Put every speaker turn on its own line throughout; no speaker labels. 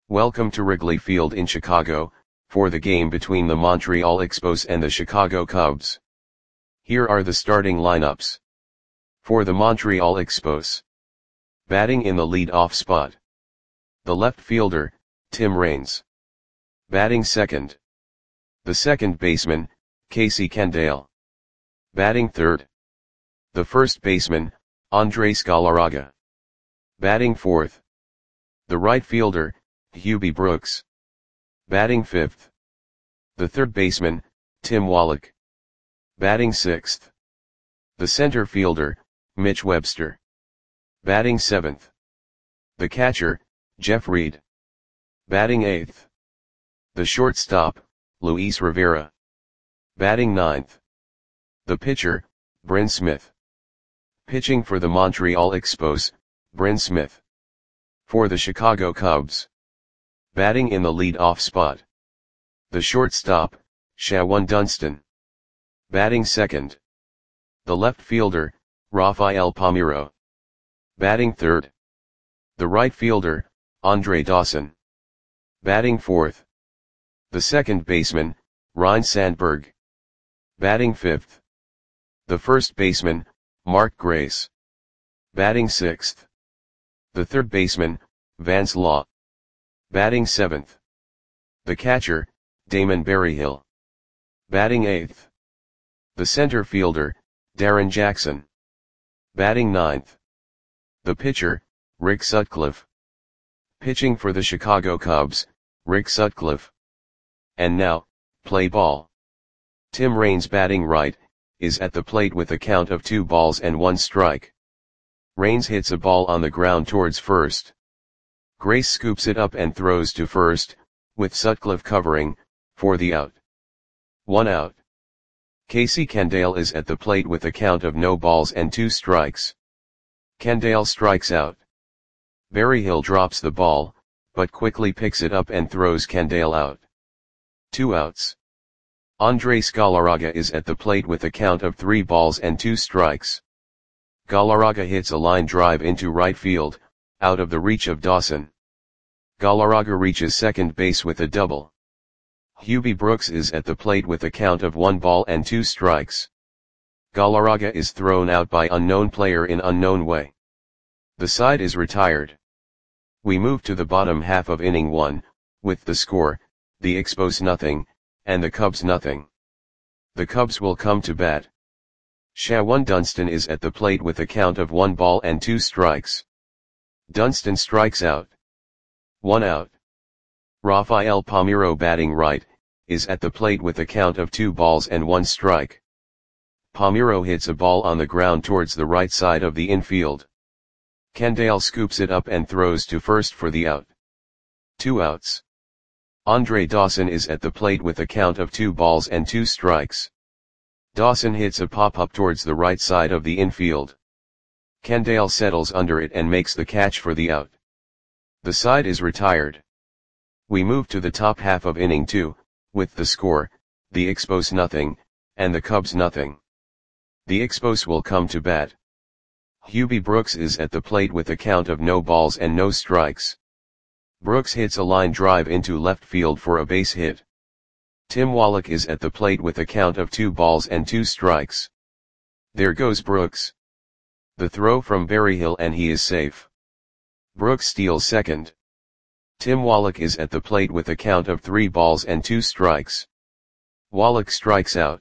Welcome to Wrigley Field in Chicago, for the game between the Montreal Expos and the Chicago Cubs. Here are the starting lineups. For the Montreal Expos. Batting in the lead-off spot. The left fielder, Tim Raines. Batting second. The second baseman, Casey Candaele. Batting third. The first baseman, Andres Galarraga. Batting fourth. The right fielder, Hubie Brooks. Batting fifth. The third baseman, Tim Wallach. Batting sixth. The center fielder, Mitch Webster. Batting seventh. The catcher, Jeff Reed. Batting eighth. The shortstop, Luis Rivera. Batting ninth. The pitcher, Bryn Smith. Pitching for the Montreal Expos, Bryn Smith. For the Chicago Cubs. Batting in the lead-off spot. The shortstop, Shawon Dunston. Batting second. The left fielder, Rafael Palmeiro. Batting third. The right fielder, Andre Dawson. Batting fourth. The second baseman, Ryne Sandberg. Batting fifth. The first baseman, Mark Grace. Batting sixth. The third baseman, Vance Law. Batting seventh. The catcher, Damon Berryhill. Batting eighth. The center fielder, Darren Jackson. Batting ninth. The pitcher, Rick Sutcliffe. Pitching for the Chicago Cubs, Rick Sutcliffe. And now, play ball. Tim Raines batting right, is at the plate with a count of 2 balls and 1 strike. Raines hits a ball on the ground towards first. Grace scoops it up and throws to first, with Sutcliffe covering, for the out. 1 out. Casey Candaele is at the plate with a count of no balls and 2 strikes. Candaele strikes out. Berryhill drops the ball, but quickly picks it up and throws Candaele out. 2 outs. Andres Galarraga is at the plate with a count of 3 balls and 2 strikes. Galarraga hits a line drive into right field, out of the reach of Dawson. Galarraga reaches second base with a double. Hubie Brooks is at the plate with a count of 1 ball and 2 strikes. Galarraga is thrown out by unknown player in unknown way. The side is retired. We move to the bottom half of inning 1, with the score, the Expos nothing, and the Cubs nothing. The Cubs will come to bat. Shawon Dunston is at the plate with a count of 1 ball and 2 strikes. Dunston strikes out. 1 out. Rafael Palmeiro batting right, is at the plate with a count of 2 balls and 1 strike. Palmeiro hits a ball on the ground towards the right side of the infield. Candaele scoops it up and throws to first for the out. 2 outs. Andre Dawson is at the plate with a count of 2 balls and 2 strikes. Dawson hits a pop-up towards the right side of the infield. Candaele settles under it and makes the catch for the out. The side is retired. We move to the top half of inning 2, with the score, the Expos nothing, and the Cubs nothing. The Expos will come to bat. Hubie Brooks is at the plate with a count of no balls and no strikes. Brooks hits a line drive into left field for a base hit. Tim Wallach is at the plate with a count of 2 balls and 2 strikes. There goes Brooks. The throw from Berryhill and he is safe. Brooks steals second. Tim Wallach is at the plate with a count of 3 balls and 2 strikes. Wallach strikes out.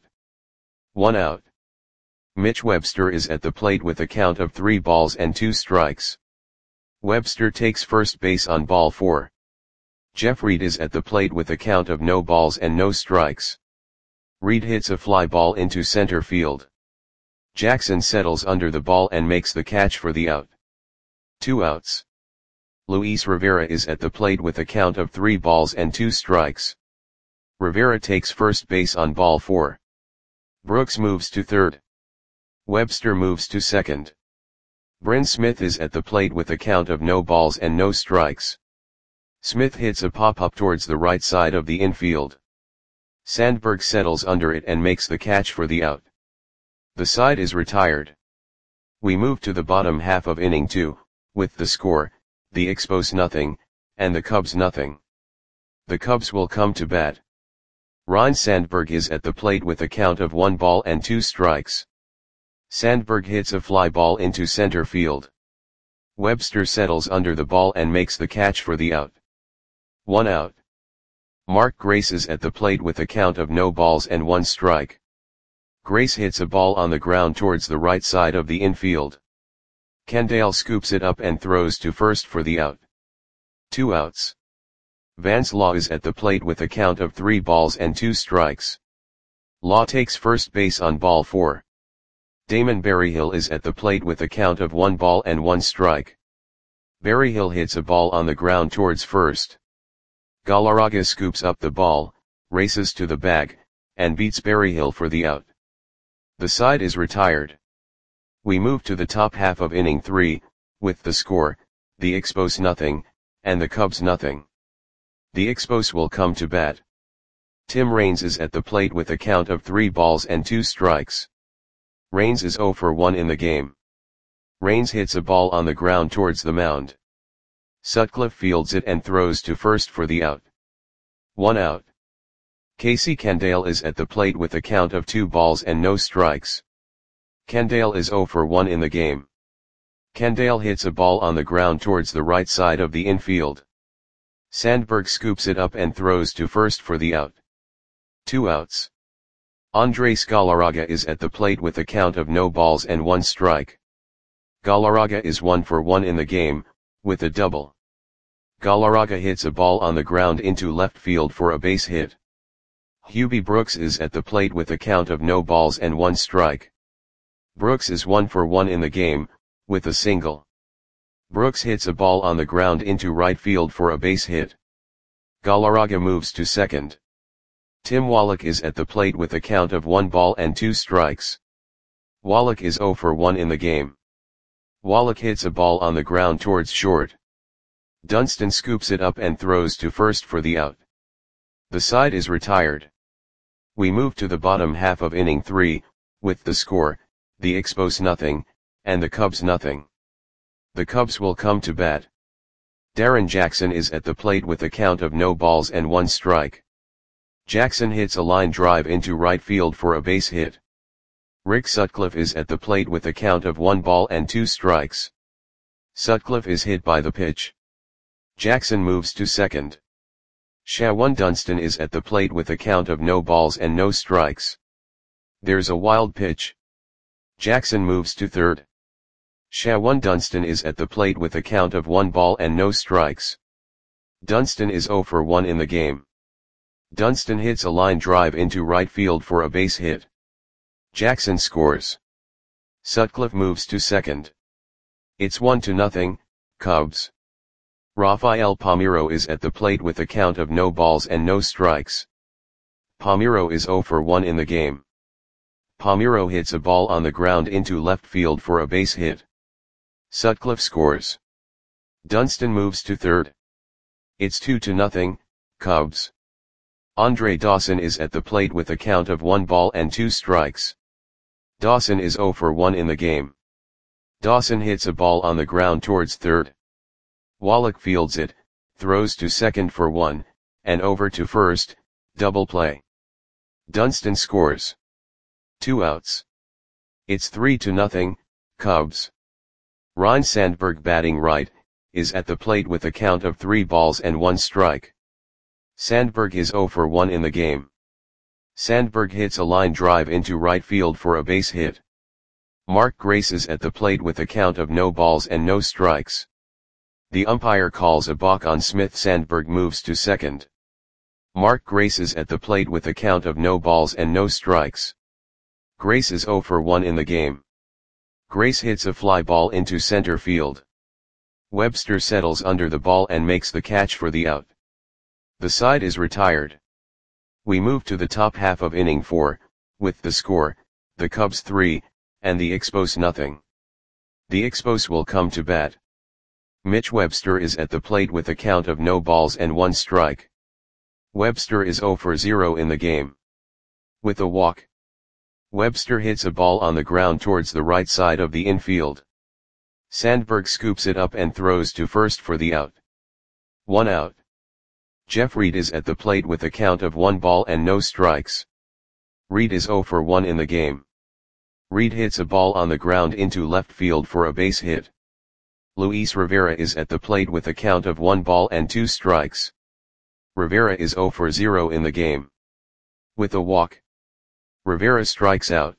1 out. Mitch Webster is at the plate with a count of 3 balls and 2 strikes. Webster takes first base on ball 4. Jeff Reed is at the plate with a count of no balls and no strikes. Reed hits a fly ball into center field. Jackson settles under the ball and makes the catch for the out. 2 outs. Luis Rivera is at the plate with a count of 3 balls and 2 strikes. Rivera takes first base on ball 4. Brooks moves to third. Webster moves to second. Bryn Smith is at the plate with a count of no balls and no strikes. Smith hits a pop-up towards the right side of the infield. Sandberg settles under it and makes the catch for the out. The side is retired. We move to the bottom half of inning 2, with the score, the Expos nothing, and the Cubs nothing. The Cubs will come to bat. Ryne Sandberg is at the plate with a count of 1 ball and 2 strikes. Sandberg hits a fly ball into center field. Webster settles under the ball and makes the catch for the out. 1 out. Mark Grace is at the plate with a count of no balls and 1 strike. Grace hits a ball on the ground towards the right side of the infield. Kendall scoops it up and throws to first for the out. 2 outs. Vance Law is at the plate with a count of 3 balls and 2 strikes. Law takes first base on ball 4. Damon Berryhill is at the plate with a count of 1 ball and 1 strike. Berryhill hits a ball on the ground towards first. Galarraga scoops up the ball, races to the bag, and beats Berryhill for the out. The side is retired. We move to the top half of inning 3, with the score, the Expos nothing, and the Cubs nothing. The Expos will come to bat. Tim Raines is at the plate with a count of 3 balls and 2 strikes. Raines is 0 for 1 in the game. Raines hits a ball on the ground towards the mound. Sutcliffe fields it and throws to first for the out. 1 out. Casey Kendall is at the plate with a count of 2 balls and no strikes. Kendall is 0 for 1 in the game. Kendall hits a ball on the ground towards the right side of the infield. Sandberg scoops it up and throws to first for the out. 2 outs. Andres Galarraga is at the plate with a count of no balls and 1 strike. Galarraga is 1 for 1 in the game, with a double. Galarraga hits a ball on the ground into left field for a base hit. Hubie Brooks is at the plate with a count of no balls and 1 strike. Brooks is 1 for 1 in the game, with a single. Brooks hits a ball on the ground into right field for a base hit. Galarraga moves to second. Tim Wallach is at the plate with a count of 1 ball and 2 strikes. Wallach is 0 for 1 in the game. Wallach hits a ball on the ground towards short. Dunston scoops it up and throws to first for the out. The side is retired. We move to the bottom half of inning 3, with the score, the Expos nothing, and the Cubs nothing. The Cubs will come to bat. Darren Jackson is at the plate with a count of no balls and 1 strike. Jackson hits a line drive into right field for a base hit. Rick Sutcliffe is at the plate with a count of 1 ball and 2 strikes. Sutcliffe is hit by the pitch. Jackson moves to second. Shawan Dunston is at the plate with a count of no balls and no strikes. There's a wild pitch. Jackson moves to third. Shawan Dunston is at the plate with a count of 1 ball and no strikes. Dunston is 0 for 1 in the game. Dunston hits a line drive into right field for a base hit. Jackson scores. Sutcliffe moves to second. It's 1-0, Cubs. Rafael Palmeiro is at the plate with a count of no balls and no strikes. Palmeiro is 0 for 1 in the game. Palmeiro hits a ball on the ground into left field for a base hit. Sutcliffe scores. Dunston moves to third. It's 2-0, Cubs. Andre Dawson is at the plate with a count of 1 ball and 2 strikes. Dawson is 0 for 1 in the game. Dawson hits a ball on the ground towards third. Wallach fields it, throws to second for 1, and over to first, double play. Dunston scores. 2 outs. It's 3-0, Cubs. Ryne Sandberg batting right, is at the plate with a count of 3 balls and 1 strike. Sandberg is 0 for 1 in the game. Sandberg hits a line drive into right field for a base hit. Mark Grace is at the plate with a count of no balls and no strikes. The umpire calls a balk on Smith. Sandberg moves to second. Mark Grace is at the plate with a count of no balls and no strikes. Grace is 0 for 1 in the game. Grace hits a fly ball into center field. Webster settles under the ball and makes the catch for the out. The side is retired. We move to the top half of inning 4, with the score, the Cubs 3, and the Expos nothing. The Expos will come to bat. Mitch Webster is at the plate with a count of no balls and 1 strike. Webster is 0 for 0 in the game. With a walk, Webster hits a ball on the ground towards the right side of the infield. Sandberg scoops it up and throws to first for the out. 1 out. Jeff Reed is at the plate with a count of 1 ball and no strikes. Reed is 0 for 1 in the game. Reed hits a ball on the ground into left field for a base hit. Luis Rivera is at the plate with a count of 1 ball and 2 strikes. Rivera is 0 for 0 in the game. With a walk, Rivera strikes out.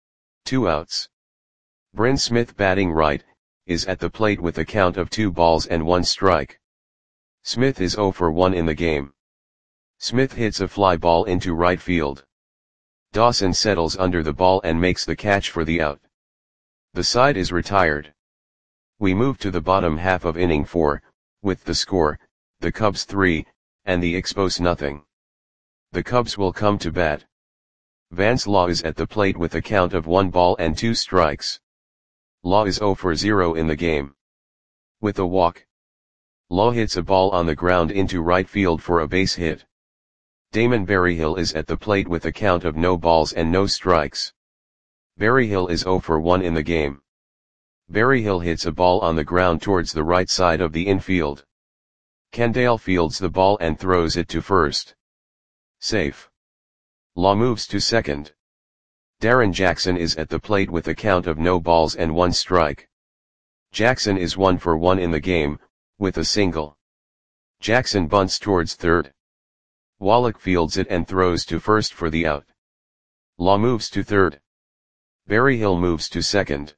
2 outs. Bryn Smith, batting right, is at the plate with a count of 2 balls and 1 strike. Smith is 0 for 1 in the game. Smith hits a fly ball into right field. Dawson settles under the ball and makes the catch for the out. The side is retired. We move to the bottom half of inning 4, with the score, the Cubs 3, and the Expos nothing. The Cubs will come to bat. Vance Law is at the plate with a count of 1 ball and 2 strikes. Law is 0 for 0 in the game. With a walk, Law hits a ball on the ground into right field for a base hit. Damon Berryhill is at the plate with a count of no balls and no strikes. Berryhill is 0 for 1 in the game. Berryhill hits a ball on the ground towards the right side of the infield. Kendall fields the ball and throws it to first. Safe. Law moves to second. Darren Jackson is at the plate with a count of no balls and 1 strike. Jackson is 1 for 1 in the game, with a single. Jackson bunts towards third. Wallach fields it and throws to first for the out. Law moves to third. Berryhill moves to second.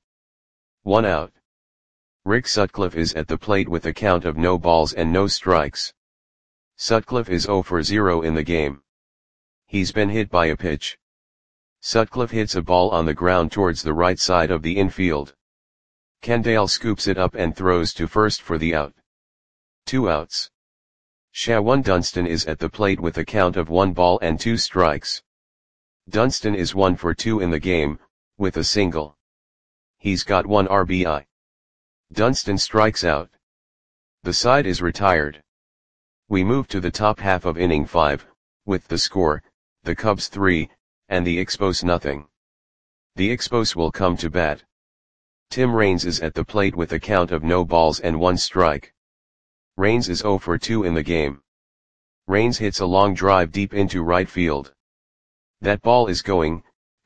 1 out. Rick Sutcliffe is at the plate with a count of no balls and no strikes. Sutcliffe is 0 for 0 in the game. He's been hit by a pitch. Sutcliffe hits a ball on the ground towards the right side of the infield. Kendall scoops it up and throws to first for the out. 2 outs. Shawan Dunston is at the plate with a count of 1 ball and 2 strikes. Dunston is 1 for 2 in the game, with a single. He's got 1 RBI. Dunston strikes out. The side is retired. We move to the top half of inning 5, with the score, the Cubs 3, and the Expos nothing. The Expos will come to bat. Tim Raines is at the plate with a count of no balls and 1 strike. Raines is 0 for 2 in the game. Raines hits a long drive deep into right field. That ball is gone.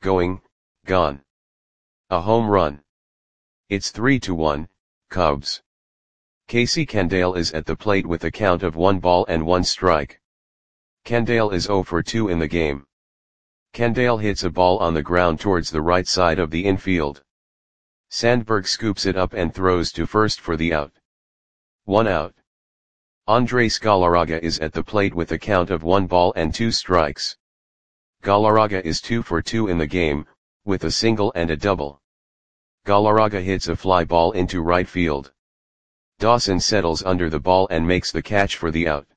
A home run. It's 3-1, Cubs. Casey Kendall is at the plate with a count of 1 ball and 1 strike. Kendall is 0 for 2 in the game. Kendall hits a ball on the ground towards the right side of the infield. Sandberg scoops it up and throws to first for the out. 1 out. Andres Galarraga is at the plate with a count of 1 ball and 2 strikes. Galarraga is 2 for 2 in the game, with a single and a double. Galarraga hits a fly ball into right field. Dawson settles under the ball and makes the catch for the out.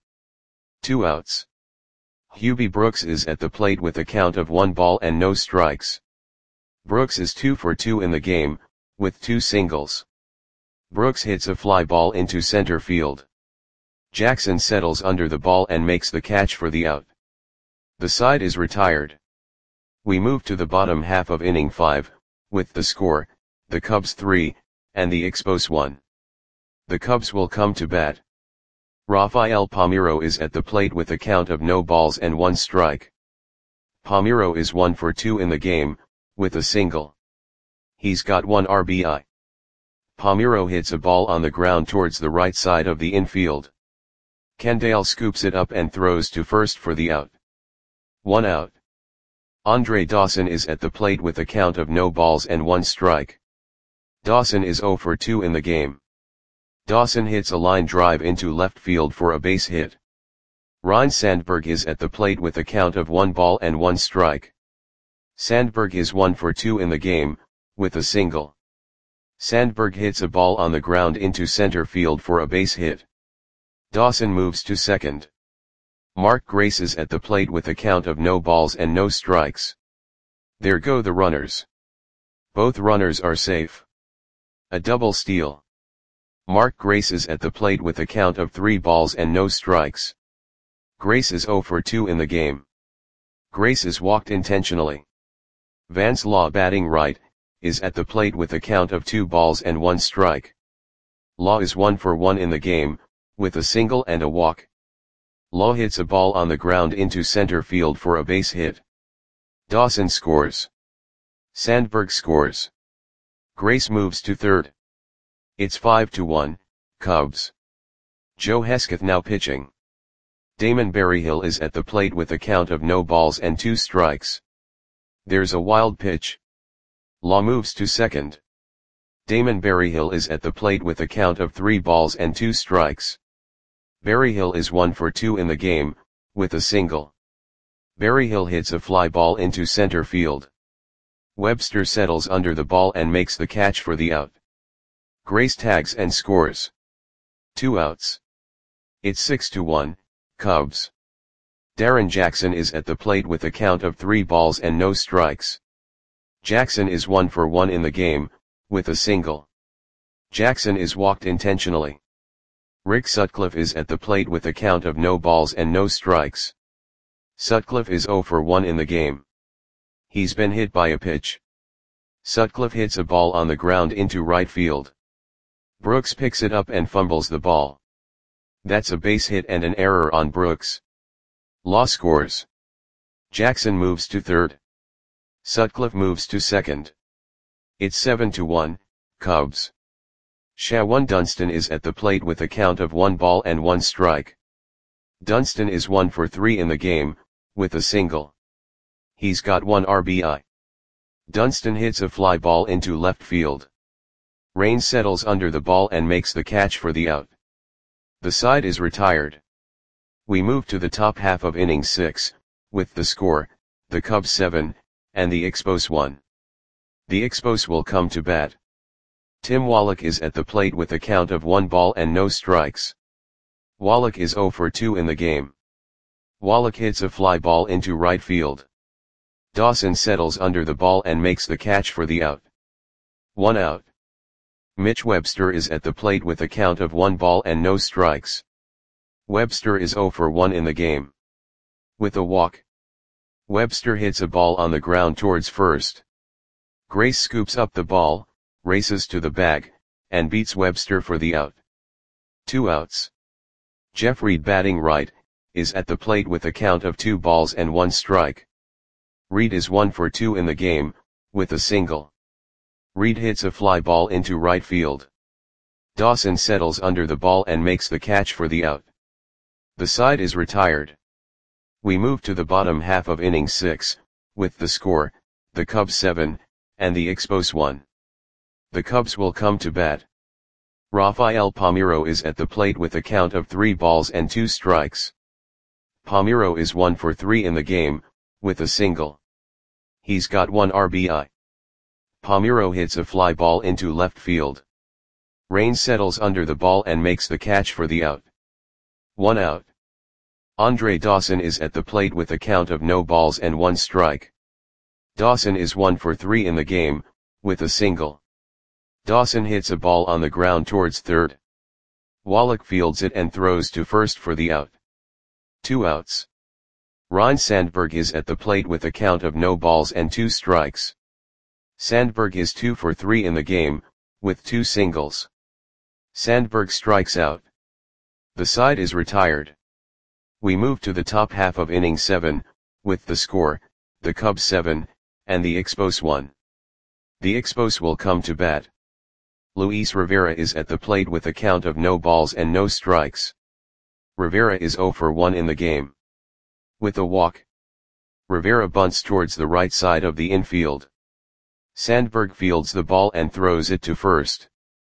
2 outs. Hubie Brooks is at the plate with a count of 1 ball and no strikes. Brooks is 2 for 2 in the game, with 2 singles. Brooks hits a fly ball into center field. Jackson settles under the ball and makes the catch for the out. The side is retired. We move to the bottom half of inning 5, with the score, the Cubs 3, and the Expos 1. The Cubs will come to bat. Rafael Palmeiro is at the plate with a count of no balls and 1 strike. Palmeiro is 1 for 2 in the game, with a single. He's got 1 RBI. Palmeiro hits a ball on the ground towards the right side of the infield. Kendall scoops it up and throws to first for the out. 1 out. Andre Dawson is at the plate with a count of no balls and 1 strike. Dawson is 0 for 2 in the game. Dawson hits a line drive into left field for a base hit. Ryne Sandberg is at the plate with a count of 1 ball and 1 strike. Sandberg is 1 for 2 in the game, with a single. Sandberg hits a ball on the ground into center field for a base hit. Dawson moves to second. Mark Grace is at the plate with a count of no balls and no strikes. There go the runners. Both runners are safe. A double steal. Mark Grace is at the plate with a count of 3 balls and no strikes. Grace is 0 for 2 in the game. Grace is walked intentionally. Vance Law, batting right, is at the plate with a count of 2 balls and 1 strike. Law is 1 for 1 in the game, with a single and a walk. Law hits a ball on the ground into center field for a base hit. Dawson scores. Sandberg scores. Grace moves to third. It's 5-1, Cubs. Joe Hesketh now pitching. Damon Berryhill is at the plate with a count of no balls and 2 strikes. There's a wild pitch. Law moves to second. Damon Berryhill is at the plate with a count of 3 balls and 2 strikes. Berryhill is 1 for 2 in the game, with a single. Berryhill hits a fly ball into center field. Webster settles under the ball and makes the catch for the out. Grace tags and scores. 2 outs. It's 6-1, Cubs. Darren Jackson is at the plate with a count of 3 balls and no strikes. Jackson is 1 for 1 in the game, with a single. Jackson is walked intentionally. Rick Sutcliffe is at the plate with a count of no balls and no strikes. Sutcliffe is 0 for 1 in the game. He's been hit by a pitch. Sutcliffe hits a ball on the ground into right field. Brooks picks it up and fumbles the ball. That's a base hit and an error on Brooks. Law scores. Jackson moves to third. Sutcliffe moves to second. It's 7-1, Cubs. Shawan Dunston is at the plate with a count of 1 ball and 1 strike. Dunston is 1 for 3 in the game, with a single. He's got 1 RBI. Dunston hits a fly ball into left field. Raines settles under the ball and makes the catch for the out. The side is retired. We move to the top half of inning 6, with the score, the Cubs 7, and the Expos 1. The Expos will come to bat. Tim Wallach is at the plate with a count of 1 ball and no strikes. Wallach is 0 for 2 in the game. Wallach hits a fly ball into right field. Dawson settles under the ball and makes the catch for the out. 1 out. Mitch Webster is at the plate with a count of 1 ball and no strikes. Webster is 0 for 1 in the game. With a walk. Webster hits a ball on the ground towards first. Grace scoops up the ball, races to the bag, and beats Webster for the out. 2 outs. Jeff Reed batting right, is at the plate with a count of 2 balls and 1 strike. Reed is 1 for 2 in the game, with a single. Reed hits a fly ball into right field. Dawson settles under the ball and makes the catch for the out. The side is retired. We move to the bottom half of inning 6, with the score, the Cubs 7, and the Expos 1. The Cubs will come to bat. Rafael Palmeiro is at the plate with a count of 3 balls and 2 strikes. Palmeiro is 1 for 3 in the game, with a single. He's got 1 RBI. Palmeiro hits a fly ball into left field. Raines settles under the ball and makes the catch for the out. 1 out. Andre Dawson is at the plate with a count of no balls and 1 strike. Dawson is 1 for 3 in the game, with a single. Dawson hits a ball on the ground towards third. Wallach fields it and throws to first for the out. 2 outs. Ryne Sandberg is at the plate with a count of no balls and 2 strikes. Sandberg is 2 for 3 in the game, with 2 singles. Sandberg strikes out. The side is retired. We move to the top half of inning 7, with the score, the Cubs 7, and the Expos 1. The Expos will come to bat. Luis Rivera is at the plate with a count of no balls and no strikes. Rivera is 0 for 1 in the game. With a walk. Rivera bunts towards the right side of the infield. Sandberg fields the ball and throws it to first.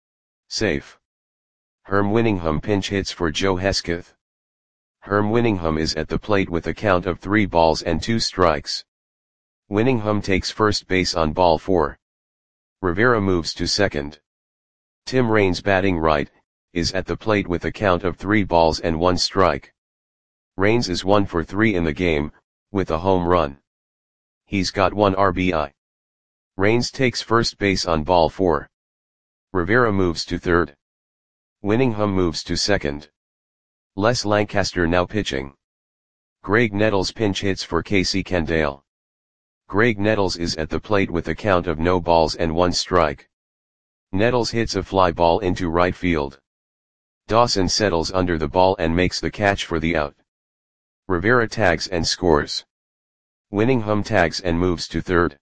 Safe. Herm Winningham pinch hits for Joe Hesketh. Herm Winningham is at the plate with a count of 3 balls and 2 strikes. Winningham takes first base on ball 4. Rivera moves to second. Tim Raines batting right, is at the plate with a count of 3 balls and 1 strike. Raines is 1 for 3 in the game, with a home run. He's got 1 RBI. Raines takes first base on ball 4. Rivera moves to third. Winningham moves to second. Les Lancaster now pitching. Greg Nettles pinch hits for Casey Kendall. Greg Nettles is at the plate with a count of no balls and 1 strike. Nettles hits a fly ball into right field. Dawson settles under the ball and makes the catch for the out. Rivera tags and scores. Winningham tags and moves to third.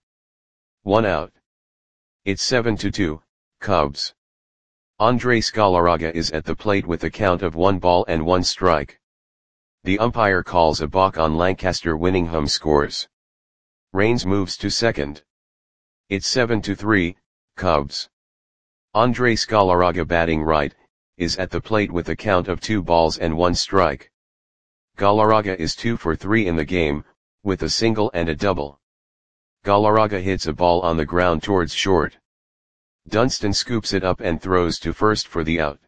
1 out. It's 7-2, Cubs. Andres Galarraga is at the plate with a count of 1 ball and 1 strike. The umpire calls a balk on Lancaster. Winningham scores. Raines moves to second. It's 7-3, Cubs. Andres Galarraga, batting right, is at the plate with a count of 2 balls and 1 strike. Galarraga is 2 for 3 in the game, with a single and a double. Galarraga hits a ball on the ground towards short. Dunston scoops it up and throws to first for the out.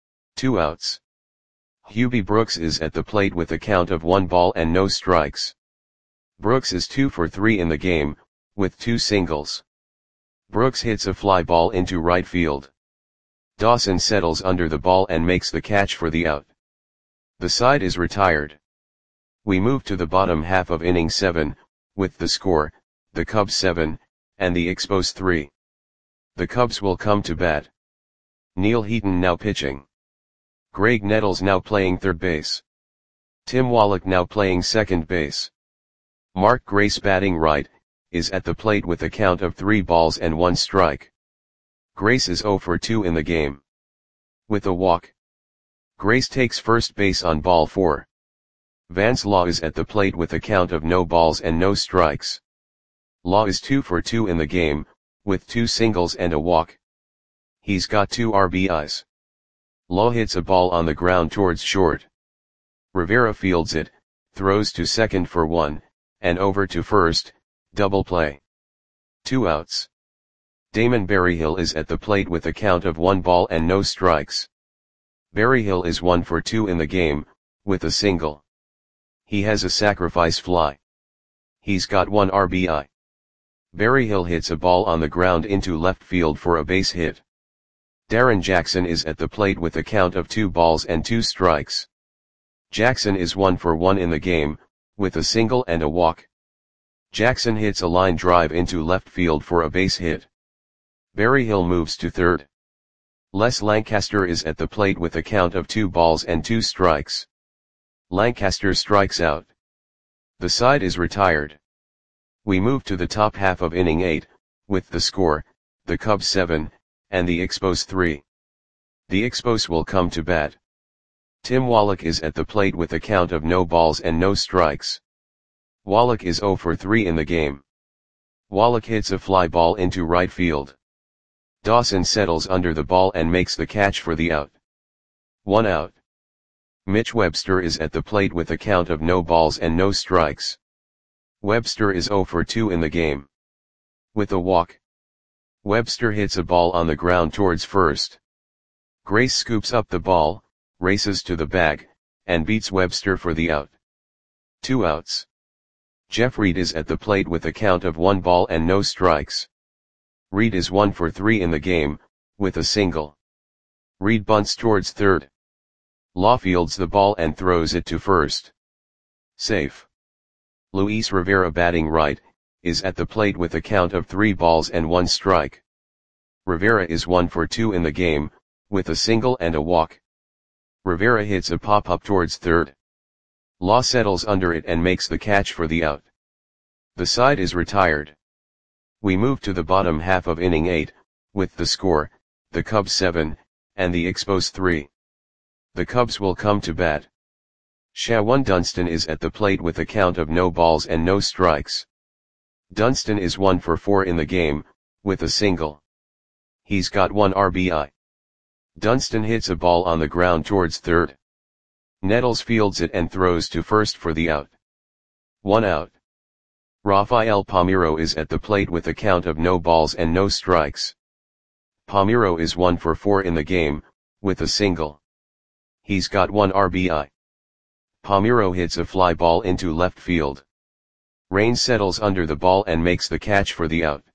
2 outs. Hubie Brooks is at the plate with a count of 1 ball and no strikes. Brooks is 2 for 3 in the game, with 2 singles. Brooks hits a fly ball into right field. Dawson settles under the ball and makes the catch for the out. The side is retired. We move to the bottom half of inning 7, with the score, the Cubs 7, and the Expos 3. The Cubs will come to bat. Neil Heaton now pitching. Greg Nettles now playing third base. Tim Wallach now playing second base. Mark Grace, batting right, is at the plate with a count of 3 balls and 1 strike. Grace is 0 for 2 in the game. With a walk. Grace takes first base on ball 4. Vance Law is at the plate with a count of no balls and no strikes. Law is 2 for 2 in the game, with 2 singles and a walk. He's got 2 RBIs. Law hits a ball on the ground towards short. Rivera fields it, throws to second for 1, and over to first, double play. 2 outs. Damon Berryhill is at the plate with a count of 1 ball and no strikes. Berryhill is 1 for 2 in the game, with a single. He has a sacrifice fly. He's got 1 RBI. Berryhill hits a ball on the ground into left field for a base hit. Darren Jackson is at the plate with a count of 2 balls and 2 strikes. Jackson is 1 for 1 in the game, with a single and a walk. Jackson hits a line drive into left field for a base hit. Berryhill moves to third. Les Lancaster is at the plate with a count of 2 balls and 2 strikes. Lancaster strikes out. The side is retired. We move to the top half of inning 8, with the score, the Cubs 7, and the Expos 3. The Expos will come to bat. Tim Wallach is at the plate with a count of no balls and no strikes. Wallach is 0 for 3 in the game. Wallach hits a fly ball into right field. Dawson settles under the ball and makes the catch for the out. 1 out. Mitch Webster is at the plate with a count of no balls and no strikes. Webster is 0 for 2 in the game. With a walk. Webster hits a ball on the ground towards first. Grace scoops up the ball, races to the bag, and beats Webster for the out. 2 outs. Jeff Reed is at the plate with a count of 1 ball and no strikes. Reed is 1 for 3 in the game, with a single. Reed bunts towards third. Law fields the ball and throws it to first. Safe. Luis Rivera, batting right, is at the plate with a count of 3 balls and 1 strike. Rivera is 1 for 2 in the game, with a single and a walk. Rivera hits a pop-up towards third. Law settles under it and makes the catch for the out. The side is retired. We move to the bottom half of inning 8, with the score, the Cubs 7, and the Expos 3. The Cubs will come to bat. Shawan Dunston is at the plate with a count of no balls and no strikes. Dunston is 1 for 4 in the game, with a single. He's got 1 RBI. Dunston hits a ball on the ground towards third. Nettles fields it and throws to first for the out. 1 out. Rafael Palmeiro is at the plate with a count of no balls and no strikes. Palmeiro is 1 for 4 in the game, with a single. He's got 1 RBI. Palmeiro hits a fly ball into left field. Raines settles under the ball and makes the catch for the out.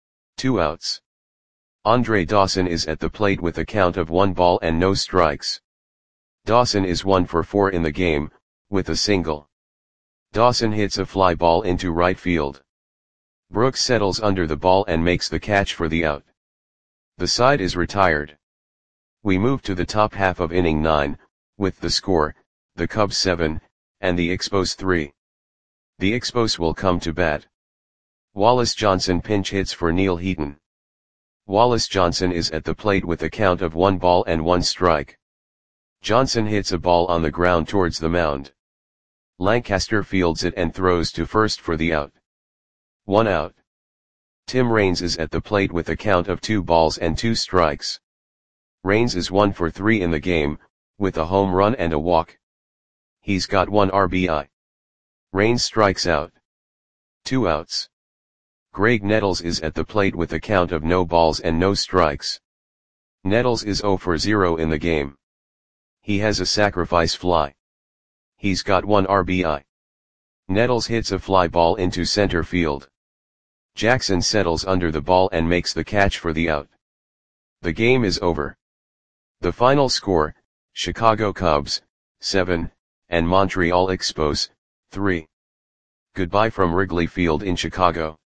2 outs. Andre Dawson is at the plate with a count of 1 ball and no strikes. Dawson is 1 for 4 in the game, with a single. Dawson hits a fly ball into right field. Brooks settles under the ball and makes the catch for the out. The side is retired. We move to the top half of inning 9, with the score, the Cubs 7, and the Expos 3. The Expos will come to bat. Wallace Johnson pinch hits for Neil Heaton. Wallace Johnson is at the plate with a count of 1 ball and 1 strike. Johnson hits a ball on the ground towards the mound. Lancaster fields it and throws to first for the out. 1 out. Tim Raines is at the plate with a count of 2 balls and 2 strikes. Raines is 1 for 3 in the game, with a home run and a walk. He's got 1 RBI. Raines strikes out. 2 outs. Greg Nettles is at the plate with a count of no balls and no strikes. Nettles is 0 for 0 in the game. He has a sacrifice fly. He's got 1 RBI. Nettles hits a fly ball into center field. Jackson settles under the ball and makes the catch for the out. The game is over. The final score, Chicago Cubs, 7, and Montreal Expos, 3. Goodbye from Wrigley Field in Chicago.